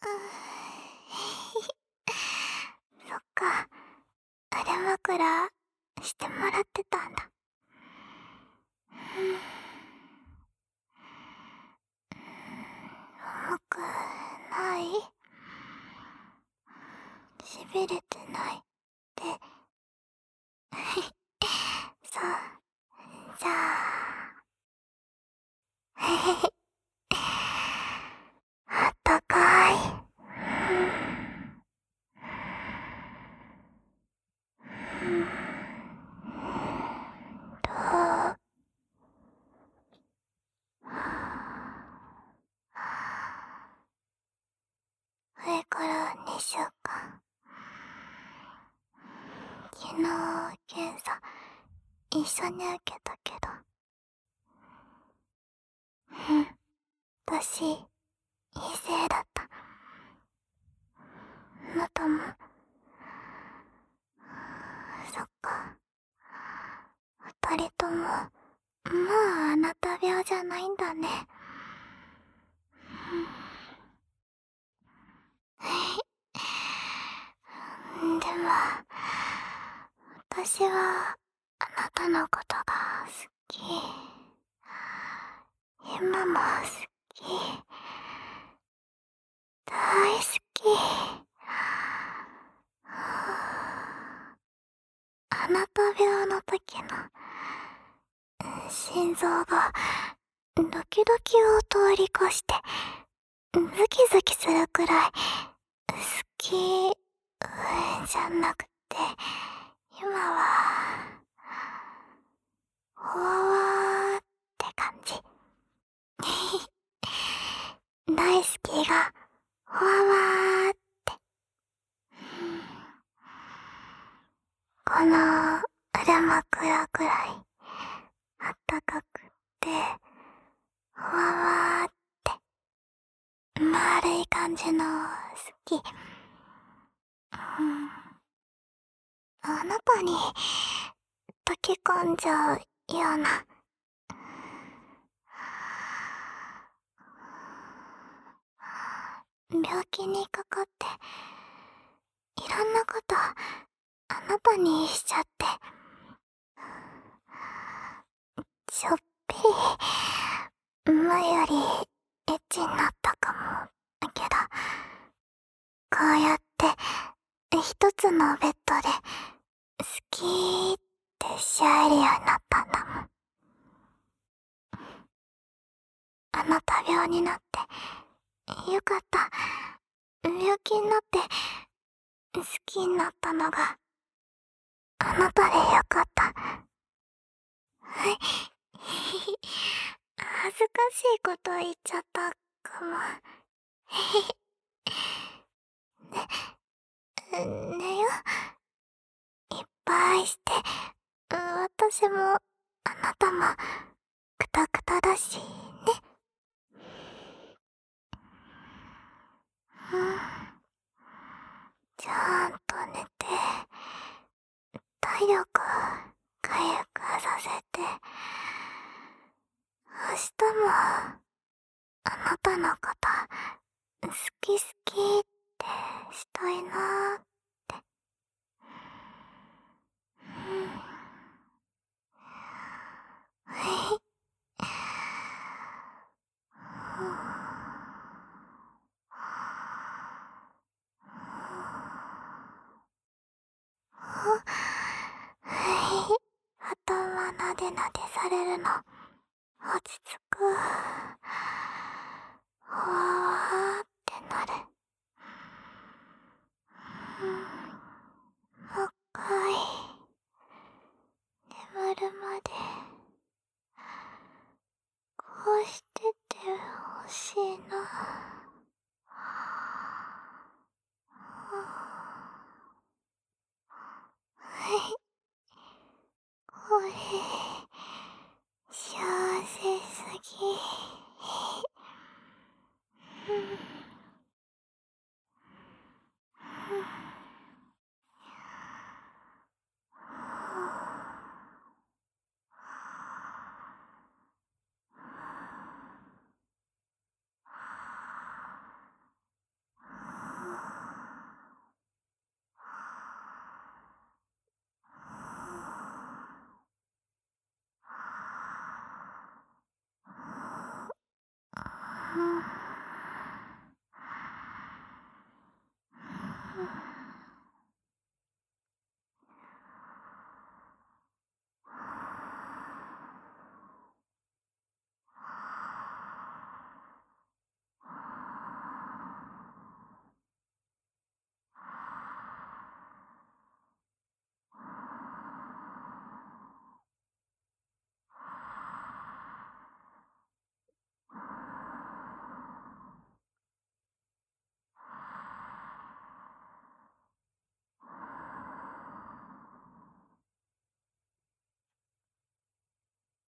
そっか、腕枕してもらってたんだ。重くない？しびれてないって。そう、じゃあ、あったかい。どう？あれから2週間。昨日検査一緒に受けたけど、私陰性だった。あなたも？そっか、二人とももうあなた病じゃないんだね。でも私はあなたのことが好き。今も好き。大好き。あなた病の時の心臓がドキドキを通り越してズキズキするくらい好きじゃなくて、今はほわわーって感じ。大好きがほわわーって。この腕枕くらいあったかくてほわわーって丸い感じの好き。あなたに溶け込んじゃうような。病気にかかっていろんなことあなたにしちゃって、ちょっぴり前よりエッチになったかもだけど、こうやって一つのベッドで好きってし合えるようになったんだもん。あなた病になってよかった。病気になって好きになったのがあなたでよかった。はい。恥ずかしいこと言っちゃったかも。ねよ。いっぱいして、私もあなたもくたくただしね。ちゃんと寝て体力回復させて、明日もあなたのこと好き好きってしたいなーって。はい。はい。頭なでなでされるの落ち着く。ほわわーってなる。もう一回眠るまでこうしててほしいな。はい。これ幸せすぎ。 ん。